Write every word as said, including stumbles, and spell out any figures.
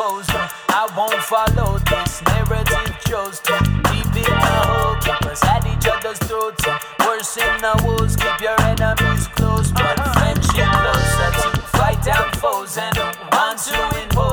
knows me. I won't follow this narrative chose to keep it a hole, keep us at each other's throats. Worse in the wars, keep your enemies close, but friendship closer to fight down foes and who want to impose.